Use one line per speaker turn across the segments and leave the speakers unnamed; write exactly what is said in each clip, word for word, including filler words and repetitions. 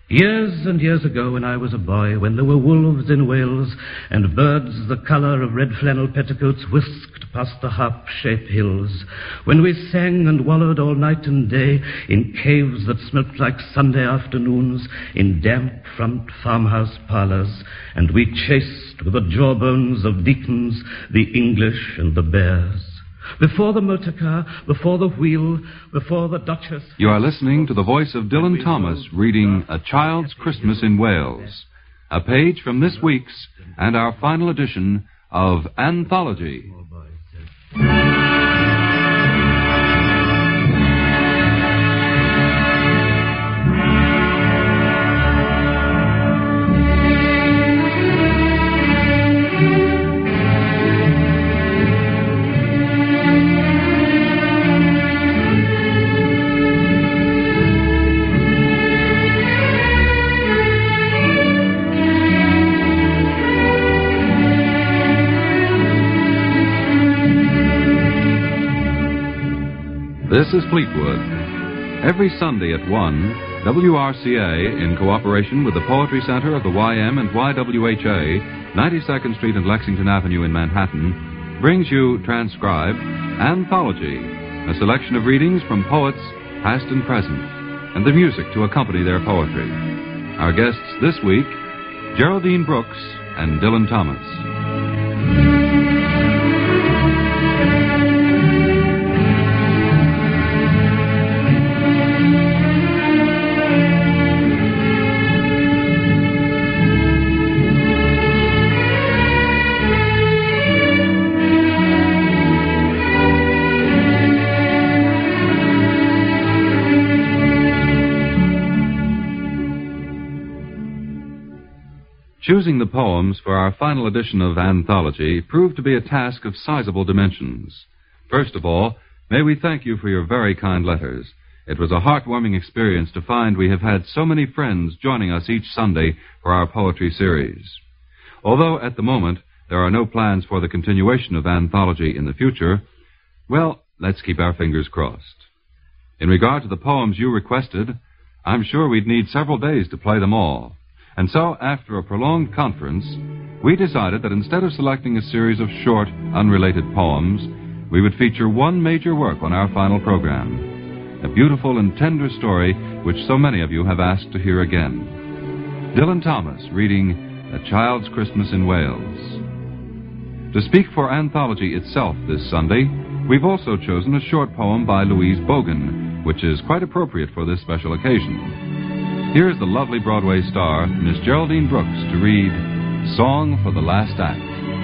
Years and years ago, when I was a boy, when there were wolves in Wales and birds the colour of red flannel petticoats whisked past the harp-shaped hills, when we sang and wallowed all night and day in caves that smelt like Sunday afternoons, in damp front farmhouse parlours, and we chased with the jawbones of deacons the English and the bears. Before the motor car, before the wheel, before the Duchess...
You are listening to the voice of Dylan Thomas reading A Child's Christmas in Wales, a page from this week's and our final edition of Anthology. This is Fleetwood. Every Sunday at one, W R C A, in cooperation with the Poetry Center of the Y M and Y W H A, ninety-second Street and Lexington Avenue in Manhattan, brings you transcribed Anthology, a selection of readings from poets past and present, and the music to accompany their poetry. Our guests this week, Geraldine Brooks and Dylan Thomas. Choosing the poems for our final edition of Anthology proved to be a task of sizable dimensions. First of all, may we thank you for your very kind letters. It was a heartwarming experience to find we have had so many friends joining us each Sunday for our poetry series. Although at the moment there are no plans for the continuation of Anthology in the future, well, let's keep our fingers crossed. In regard to the poems you requested, I'm sure we'd need several days to play them all. And so, after a prolonged conference, we decided that instead of selecting a series of short, unrelated poems, we would feature one major work on our final program, a beautiful and tender story which so many of you have asked to hear again. Dylan Thomas reading A Child's Christmas in Wales. To speak for Anthology itself this Sunday, we've also chosen a short poem by Louise Bogan, which is quite appropriate for this special occasion. Here's the lovely Broadway star, Miss Geraldine Brooks, to read Song for the Last Act.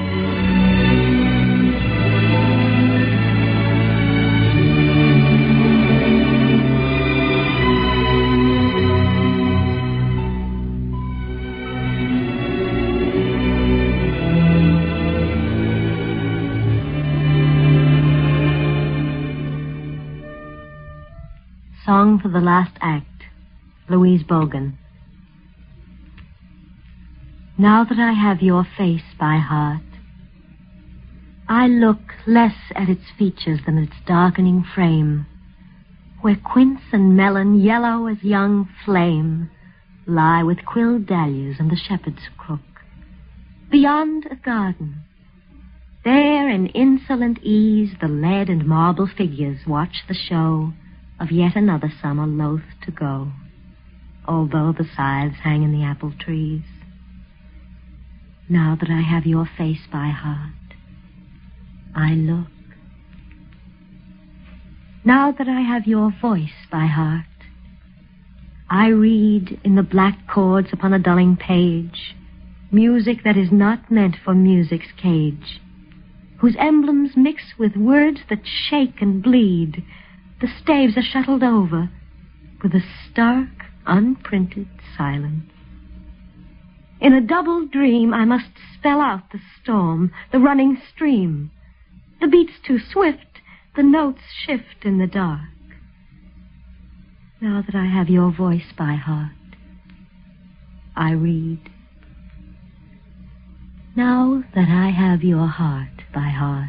Song for the Last Act. Louise Bogan. Now that I have your face by heart, I look less at its features than its darkening frame, where quince and melon, yellow as young flame, lie with quilled dahlias and the shepherd's crook. Beyond a garden, there in insolent ease the lead and marble figures watch the show of yet another summer loath to go, although the scythes hang in the apple trees. Now that I have your face by heart, I look. Now that I have your voice by heart, I read in the black chords upon a dulling page music that is not meant for music's cage, whose emblems mix with words that shake and bleed. The staves are shuttled over with a stark, unprinted silence. In a double dream, I must spell out the storm, the running stream. The beat's too swift, the notes shift in the dark. Now that I have your voice by heart, I read. Now that I have your heart by heart,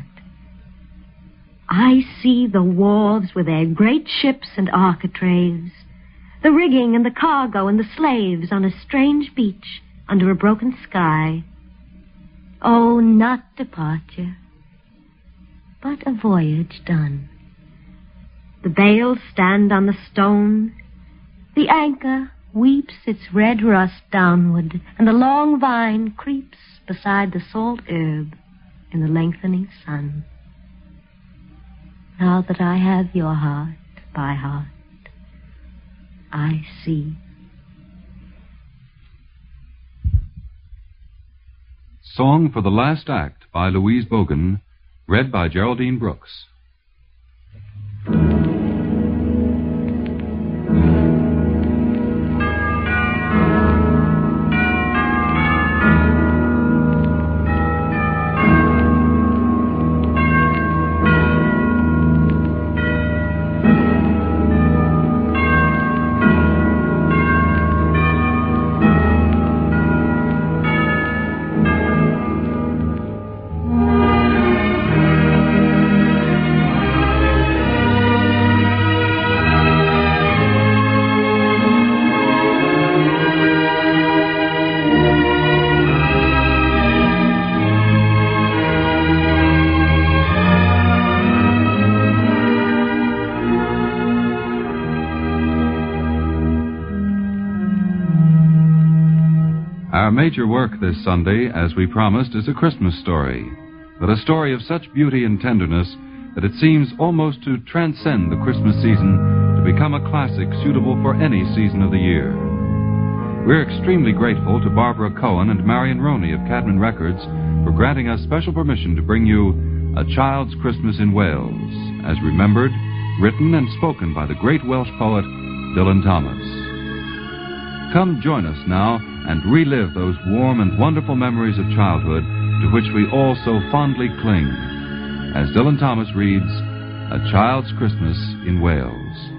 I see the wharves with their great ships and architraves, The rigging and the cargo and the slaves on a strange beach under a broken sky. Oh, not departure, but a voyage done. The bales stand on the stone. The anchor weeps its red rust downward, and the long vine creeps beside the salt herb in the lengthening sun. Now that I have your heart by heart, I see.
Song for the Last Act by Louise Bogan, read by Geraldine Brooks. Our major work this Sunday, as we promised, is a Christmas story, but a story of such beauty and tenderness that it seems almost to transcend the Christmas season to become a classic suitable for any season of the year. We're extremely grateful to Barbara Cohen and Marion Roney of Cadman Records for granting us special permission to bring you A Child's Christmas in Wales, as remembered, written and spoken by the great Welsh poet Dylan Thomas. Come join us now and relive those warm and wonderful memories of childhood to which we all so fondly cling, as Dylan Thomas reads A Child's Christmas in Wales.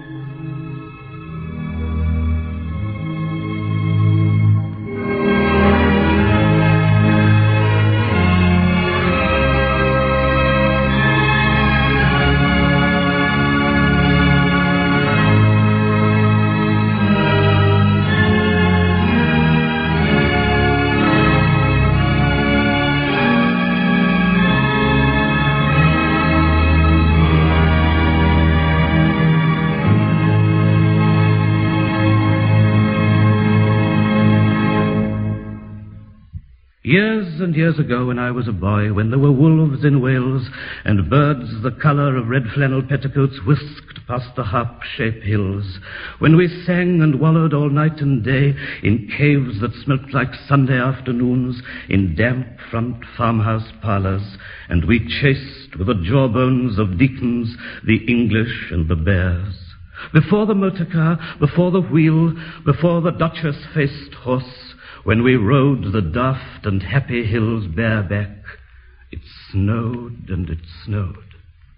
Years and years ago, when I was a boy, when there were wolves in Wales and birds the colour of red flannel petticoats whisked past the harp-shaped hills, when we sang and wallowed all night and day in caves that smelt like Sunday afternoons, in damp front farmhouse parlours, and we chased with the jawbones of deacons the English and the bears. Before the motor car, before the wheel, before the Duchess-faced horse, when we rode the daft and happy hills bareback, it snowed and it snowed.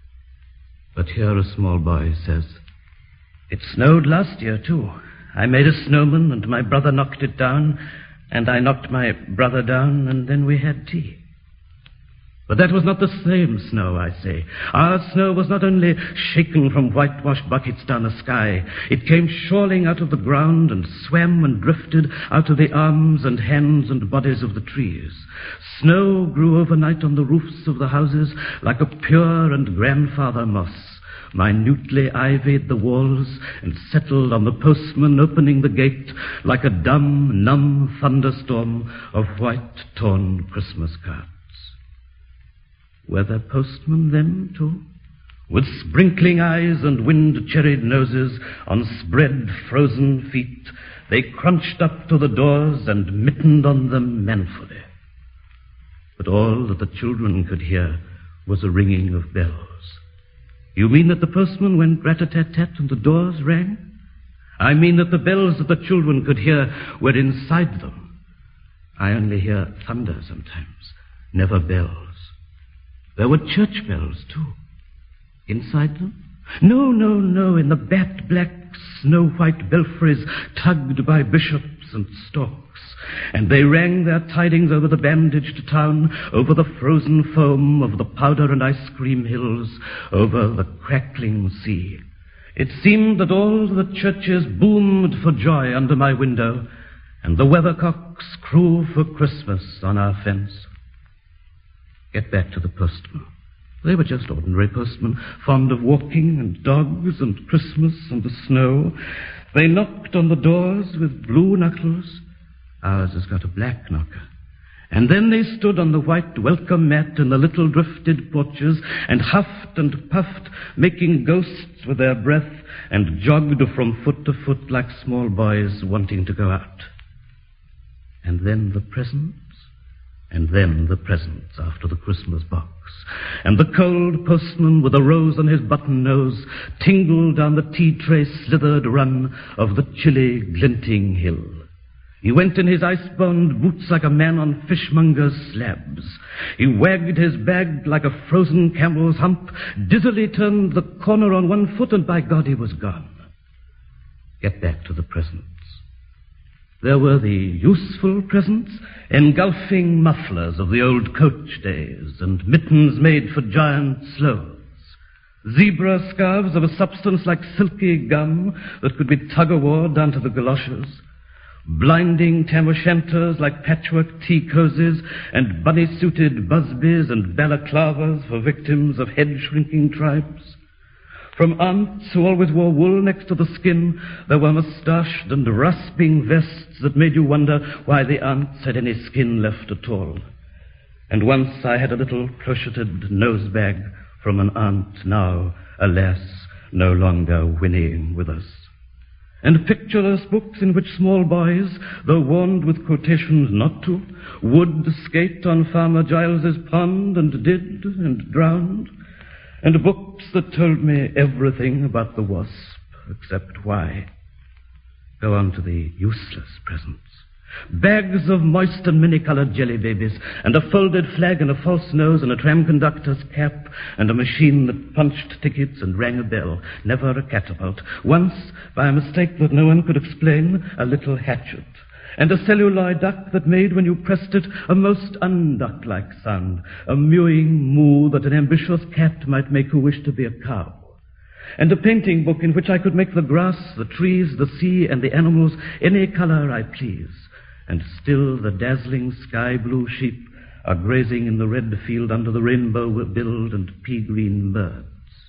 But here a small boy says, "It snowed last year, too. I made a snowman and my brother knocked it down, and I knocked my brother down, and then we had tea." But that was not the same snow, I say. Our snow was not only shaken from whitewashed buckets down the sky. It came shoaling out of the ground and swam and drifted out of the arms and hands and bodies of the trees. Snow grew overnight on the roofs of the houses like a pure and grandfather moss, minutely ivied the walls and settled on the postman opening the gate like a dumb, numb thunderstorm of white, torn Christmas cards. Were there postmen then, too? With sprinkling eyes and wind-cherried noses, on spread frozen feet, they crunched up to the doors and mittened on them manfully. But all that the children could hear was a ringing of bells. You mean that the postman went rat-a-tat-tat and the doors rang? I mean that the bells that the children could hear were inside them. I only hear thunder sometimes, never bells. There were church bells, too. Inside them? No, no, no, in the bat-black, snow-white belfries tugged by bishops and storks. And they rang their tidings over the bandaged town, over the frozen foam of the powder and ice cream hills, over the crackling sea. It seemed that all the churches boomed for joy under my window, and the weathercocks crew for Christmas on our fence. Get back to the postmen. They were just ordinary postmen, fond of walking and dogs and Christmas and the snow. They knocked on the doors with blue knuckles. Ours has got a black knocker. And then they stood on the white welcome mat in the little drifted porches and huffed and puffed, making ghosts with their breath, and jogged from foot to foot like small boys wanting to go out. And then the presents, and then the presents after the Christmas box. And the cold postman with a rose on his button nose tingled down the tea-tray slithered run of the chilly, glinting hill. He went in his ice-bound boots like a man on fishmonger's slabs. He wagged his bag like a frozen camel's hump, dizzily turned the corner on one foot, and by God he was gone. Get back to the presents. There were the useful presents, engulfing mufflers of the old coach days, and mittens made for giant sloths. Zebra scarves of a substance like silky gum that could be tug-o-war down to the galoshes. Blinding tam o' shanters like patchwork tea cozies, and bunny-suited busbies and balaclavas for victims of head-shrinking tribes. From aunts who always wore wool next to the skin, there were moustached and rasping vests that made you wonder why the aunts had any skin left at all. And once I had a little crocheted nose-bag from an aunt now, alas, no longer whinnying with us. And pictureless books in which small boys, though warned with quotations not to, would skate on Farmer Giles's pond and did and drowned. And books that told me everything about the wasp, except why. Go on to the useless presents. Bags of moist and many-colored jelly babies, and a folded flag and a false nose and a tram conductor's cap, and a machine that punched tickets and rang a bell. Never a catapult. Once, by a mistake that no one could explain, a little hatchet. And a celluloid duck that made, when you pressed it, a most unduck-like sound, a mewing moo that an ambitious cat might make who wished to be a cow. And a painting book in which I could make the grass, the trees, the sea, and the animals any color I please. And still the dazzling sky-blue sheep are grazing in the red field under the rainbow-billed and pea-green birds.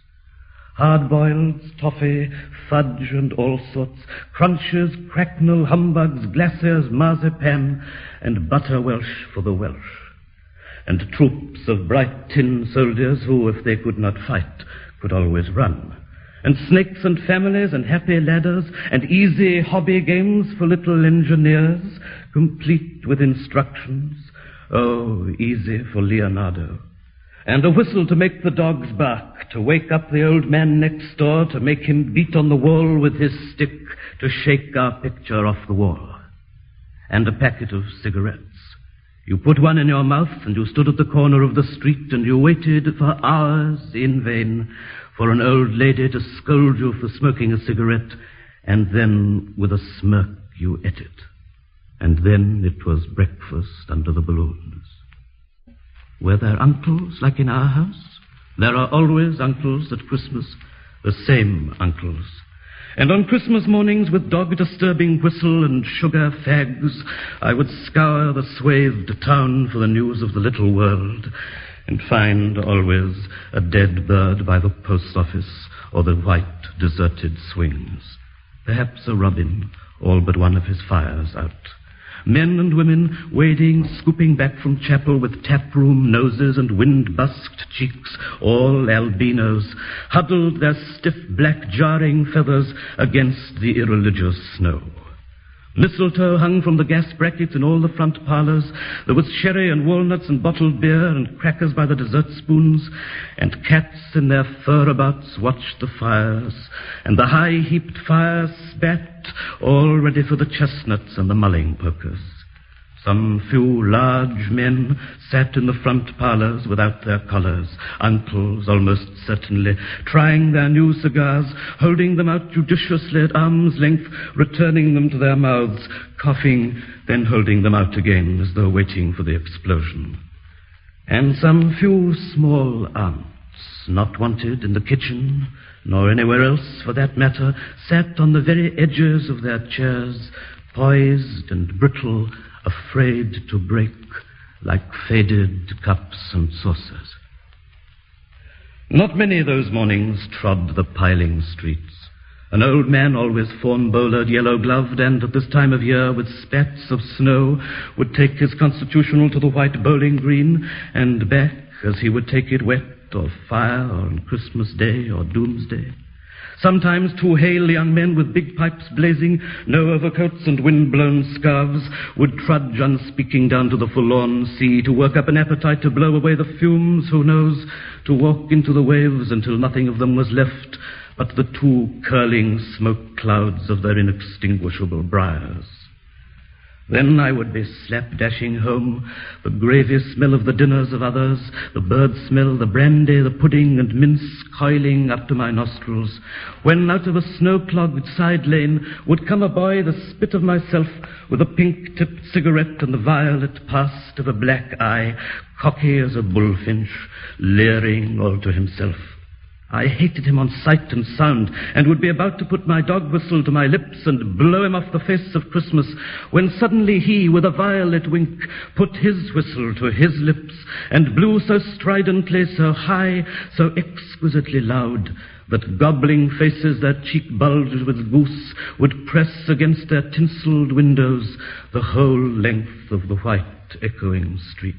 Hard-boiled, toffee, fudge, and all sorts, crunches, cracknel, humbugs, glaciers, marzipan, and butter Welsh for the Welsh. And troops of bright tin soldiers who, if they could not fight, could always run. And snakes and families and happy ladders and easy hobby games for little engineers, complete with instructions. Oh, easy for Leonardo. And a whistle to make the dogs bark, to wake up the old man next door, to make him beat on the wall with his stick, to shake our picture off the wall. And a packet of cigarettes. You put one in your mouth, and you stood at the corner of the street, and you waited for hours in vain for an old lady to scold you for smoking a cigarette, and then, with a smirk, you ate it. And then it was breakfast under the balloons. Were there uncles like in our house? There are always uncles at Christmas, the same uncles. And on Christmas mornings, with dog-disturbing whistle and sugar fags, I would scour the swathed town for the news of the little world, and find always a dead bird by the post office or the white, deserted swings. Perhaps a robin, all but one of his fires out. Men and women wading, scooping back from chapel with taproom noses and wind-busked cheeks, all albinos, huddled their stiff black jarring feathers against the irreligious snow. Mistletoe hung from the gas brackets in all the front parlors. There was sherry and walnuts and bottled beer and crackers by the dessert spoons, and cats in their fur-abouts watched the fires, and the high-heaped fire spat, all ready for the chestnuts and the mulling pokers. Some few large men sat in the front parlors without their collars, uncles almost certainly, trying their new cigars, holding them out judiciously at arm's length, returning them to their mouths, coughing, then holding them out again as though waiting for the explosion. And some few small aunts, not wanted in the kitchen, nor anywhere else for that matter, sat on the very edges of their chairs, poised and brittle, afraid to break, like faded cups and saucers. Not many those mornings trod the piling streets. An old man, always fawn-bowlered, yellow-gloved, and at this time of year with spats of snow, would take his constitutional to the white bowling green, and back as he would take it wet or fire or on Christmas Day or Doomsday. Sometimes two hale young men with big pipes blazing, no overcoats and wind-blown scarves, would trudge unspeaking down to the forlorn sea to work up an appetite to blow away the fumes, who knows, to walk into the waves until nothing of them was left but the two curling smoke clouds of their inextinguishable briars. Then I would be slap-dashing home, the gravy smell of the dinners of others, the bird smell, the brandy, the pudding and mince coiling up to my nostrils, when out of a snow-clogged side lane would come a boy the spit of myself, with a pink-tipped cigarette and the violet past of a black eye, cocky as a bullfinch, leering all to himself. I hated him on sight and sound, and would be about to put my dog whistle to my lips and blow him off the face of Christmas, when suddenly he, with a violet wink, put his whistle to his lips, and blew so stridently, so high, so exquisitely loud, that gobbling faces that cheek bulged with goose would press against their tinselled windows the whole length of the white echoing street.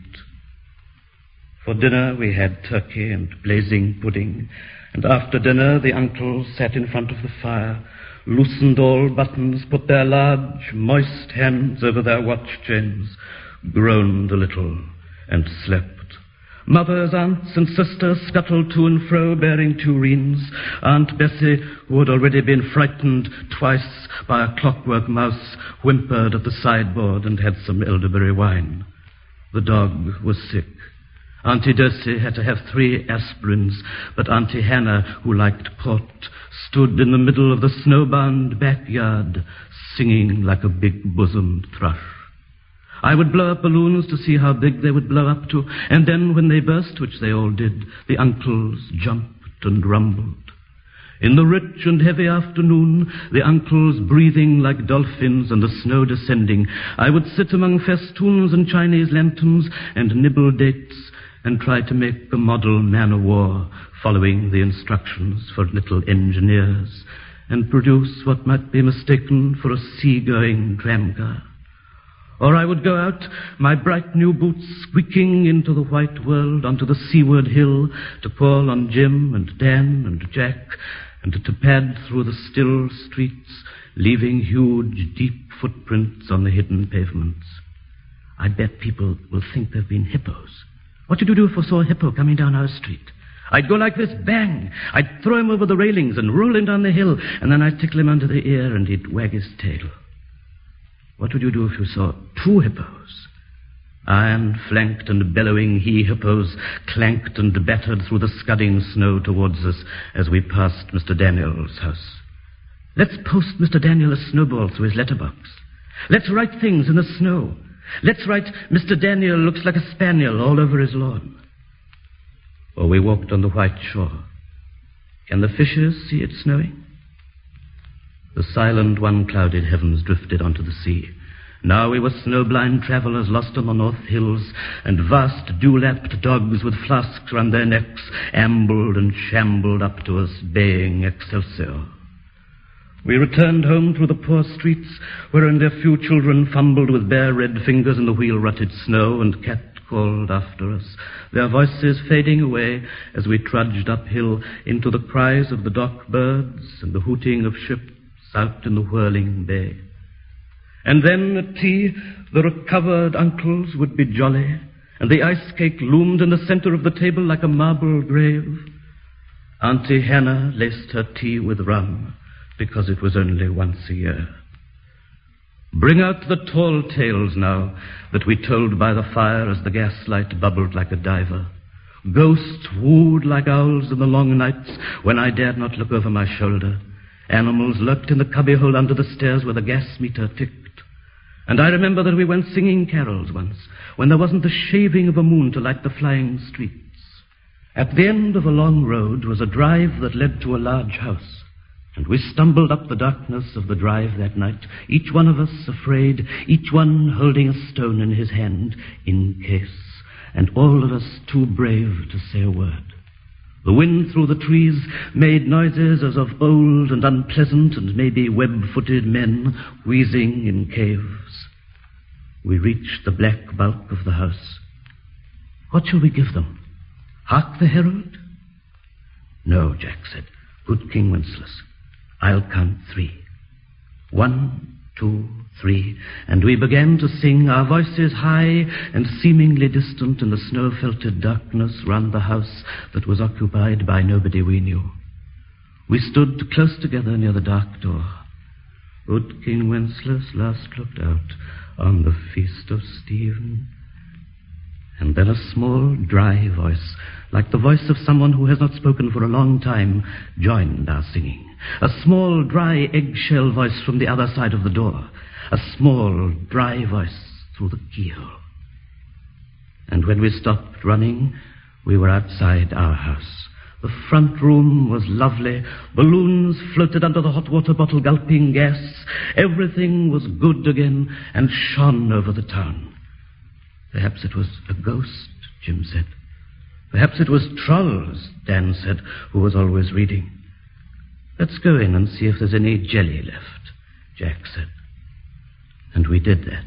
For dinner we had turkey and blazing pudding, and after dinner the uncles sat in front of the fire, loosened all buttons, put their large, moist hands over their watch chains, groaned a little, and slept. Mothers, aunts, and sisters scuttled to and fro, bearing tureens. Aunt Bessie, who had already been frightened twice by a clockwork mouse, whimpered at the sideboard and had some elderberry wine. The dog was sick. Auntie Dossie had to have three aspirins, but Auntie Hannah, who liked port, stood in the middle of the snowbound backyard, singing like a big-bosomed thrush. I would blow up balloons to see how big they would blow up to, and then when they burst, which they all did, the uncles jumped and rumbled. In the rich and heavy afternoon, the uncles breathing like dolphins and the snow descending, I would sit among festoons and Chinese lanterns and nibble dates and try to make a model man-o'-war following the instructions for little engineers and produce what might be mistaken for a sea-going tramcar. Or I would go out, my bright new boots squeaking into the white world onto the seaward hill to call on Jim and Dan and Jack and to pad through the still streets, leaving huge, deep footprints on the hidden pavements. I bet people will think there have been hippos. What did you do if we saw a hippo coming down our street? I'd go like this, bang! I'd throw him over the railings and roll him down the hill, and then I'd tickle him under the ear and he'd wag his tail. What would you do if you saw two hippos? Iron-flanked and bellowing he-hippos clanked and battered through the scudding snow towards us as we passed Mister Daniel's house. Let's post Mister Daniel a snowball through his letterbox. Let's write things in the snow. Let's write, Mister Daniel looks like a spaniel all over his lawn. Or we walked on the white shore. Can the fishes see it snowing? The silent, one-clouded heavens drifted onto the sea. Now we were snow-blind travelers lost on the north hills, and vast dew-lapped dogs with flasks round their necks ambled and shambled up to us, baying Excelsior. We returned home through the poor streets, wherein their few children fumbled with bare red fingers in the wheel-rutted snow, and cat-called after us, their voices fading away as we trudged uphill into the cries of the dock birds and the hooting of ships out in the whirling bay. And then at tea, the recovered uncles would be jolly, and the ice cake loomed in the center of the table like a marble grave. Auntie Hannah laced her tea with rum, because it was only once a year. Bring out the tall tales now that we told by the fire as the gaslight bubbled like a diver. Ghosts wooed like owls in the long nights when I dared not look over my shoulder. Animals lurked in the cubbyhole under the stairs where the gas meter ticked. And I remember that we went singing carols once, when there wasn't the shaving of a moon to light the flying streets. At the end of a long road was a drive that led to a large house, and we stumbled up the darkness of the drive that night, each one of us afraid, each one holding a stone in his hand, in case, and all of us too brave to say a word. The wind through the trees made noises as of old and unpleasant and maybe web-footed men wheezing in caves. We reached the black bulk of the house. What shall we give them? Hark the herald? No, Jack said. Good King Wenceslas. I'll count three. One, two, three. And we began to sing, our voices high and seemingly distant in the snow-felted darkness round the house that was occupied by nobody we knew. We stood close together near the dark door. Good King Wenceslas last looked out on the feast of Stephen. And then a small, dry voice, like the voice of someone who has not spoken for a long time, joined our singing. A small, dry, eggshell voice from the other side of the door. A small, dry voice through the keyhole. And when we stopped running, we were outside our house. The front room was lovely. Balloons floated under the hot water bottle gulping gas. Everything was good again and shone over the town. Perhaps it was a ghost, Jim said. Perhaps it was trolls, Dan said, who was always reading. Let's go in and see if there's any jelly left, Jack said. And we did that.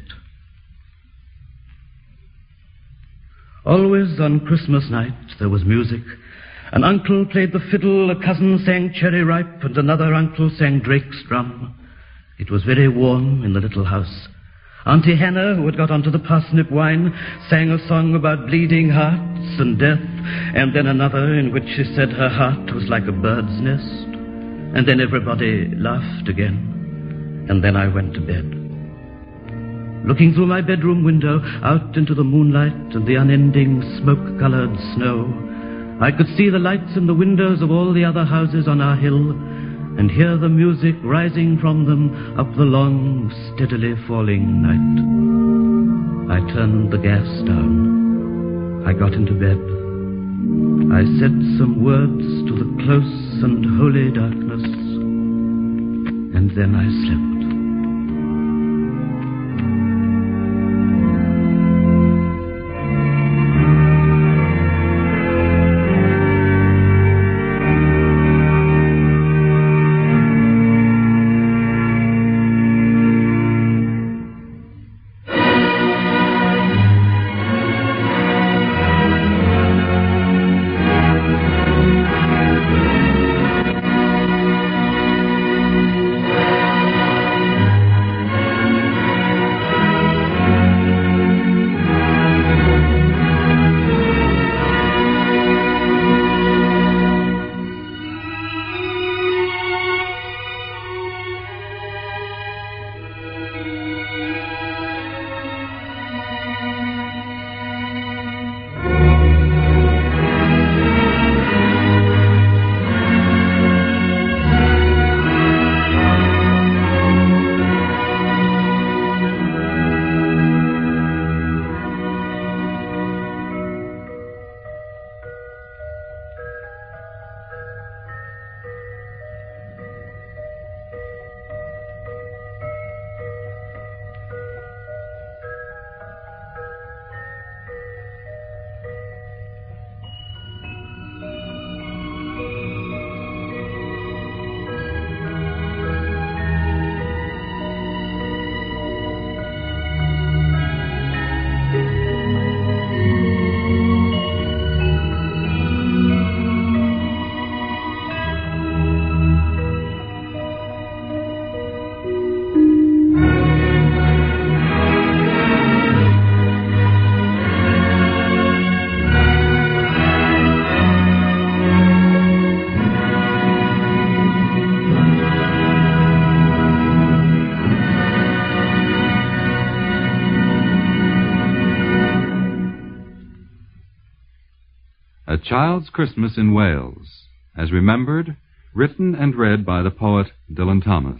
Always on Christmas night there was music. An uncle played the fiddle, a cousin sang Cherry Ripe, and another uncle sang Drake's drum. It was very warm in the little house. Auntie Hannah, who had got onto the parsnip wine, sang a song about bleeding hearts and death, and then another in which she said her heart was like a bird's nest. And then everybody laughed again, and then I went to bed. Looking through my bedroom window out into the moonlight and the unending smoke-colored snow, I could see the lights in the windows of all the other houses on our hill and hear the music rising from them up the long, steadily falling night. I turned the gas down. I got into bed. I said some words to the close and holy darkness, and then I slept.
A Child's Christmas in Wales, as remembered, written and read by the poet Dylan Thomas.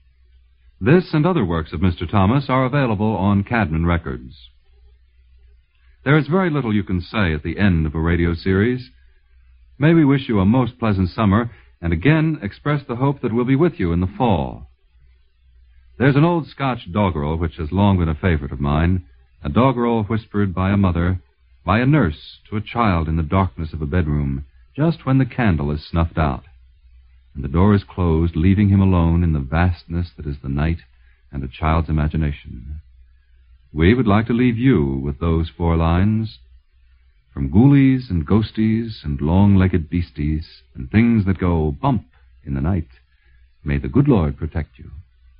This and other works of Mister Thomas are available on Cadman Records. There is very little you can say at the end of a radio series. May we wish you a most pleasant summer, and again express the hope that we'll be with you in the fall. There's an old Scotch doggerel which has long been a favorite of mine, a doggerel whispered by a mother, by a nurse to a child in the darkness of a bedroom, just when the candle is snuffed out, and the door is closed, leaving him alone in the vastness that is the night and a child's imagination. We would like to leave you with those four lines. From ghoulies and ghosties and long-legged beasties and things that go bump in the night, may the good Lord protect you.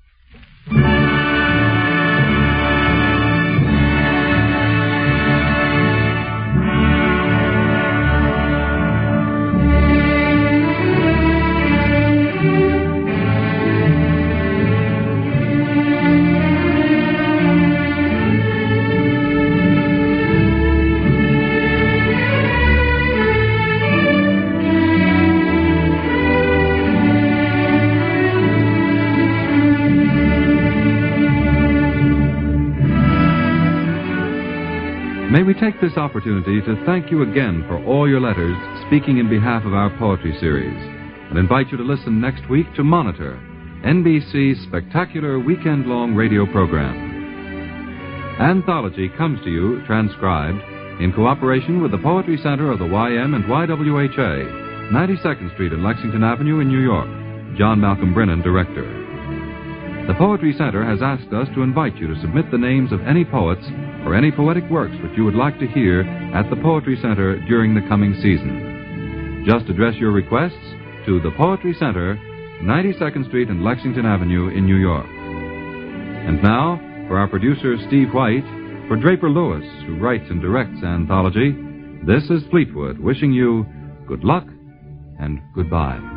May we take this opportunity to thank you again for all your letters speaking in behalf of our poetry series, and invite you to listen next week to Monitor, N B C's spectacular weekend-long radio program. Anthology comes to you, transcribed, in cooperation with the Poetry Center of the Y M and Y W H A, ninety-second Street and Lexington Avenue in New York. John Malcolm Brennan, Director. The Poetry Center has asked us to invite you to submit the names of any poets or any poetic works which you would like to hear at the Poetry Center during the coming season. Just address your requests to the Poetry Center, ninety-second Street and Lexington Avenue in New York. And now, for our producer, Steve White, for Draper Lewis, who writes and directs Anthology, this is Fleetwood wishing you good luck and goodbye.